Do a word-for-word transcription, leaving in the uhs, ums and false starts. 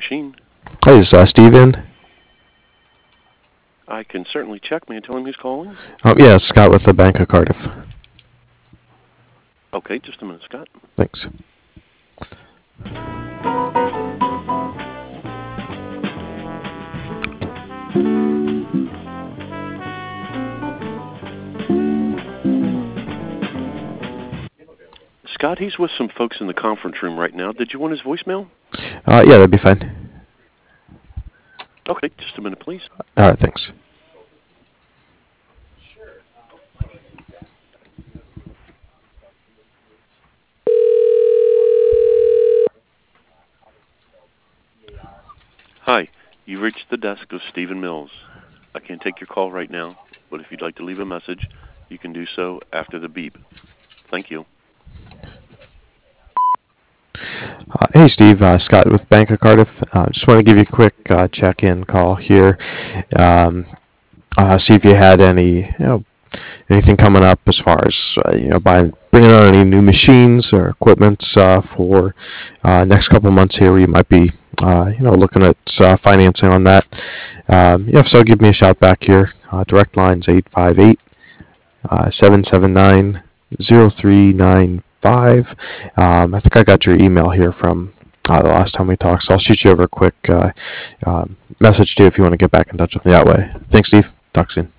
machine. Hi, is uh, Steve in? I can certainly check. May I tell him who's calling? Oh, yeah, it's Scott with the Bank of Cardiff. Okay, just a minute, Scott. Thanks. Scott, he's with some folks in the conference room right now. Did you want his voicemail? Uh, yeah, that'd be fine. Okay, just a minute, please. All right, thanks. Hi, you've reached the desk of Stephen Mills. I can't take your call right now, but if you'd like to leave a message, you can do so after the beep. Thank you. Uh, hey, Steve, uh, Scott with Bank of Cardiff. Uh, just want to give you a quick uh, check-in call here. Um, uh, see if you had any, you know, anything coming up as far as uh, you know, buying, bringing on any new machines or equipment uh, for uh, next couple months here. Where you might be, uh, you know, looking at uh, financing on that. Um, yeah, if so, give me a shout back here. Uh, direct line's eight five eight, seven seven nine, zero three nine five. Um, I think I got your email here from uh, the last time we talked, so I'll shoot you over a quick uh, uh, message too if you want to get back in touch with me that way. Thanks, Steve. Talk soon.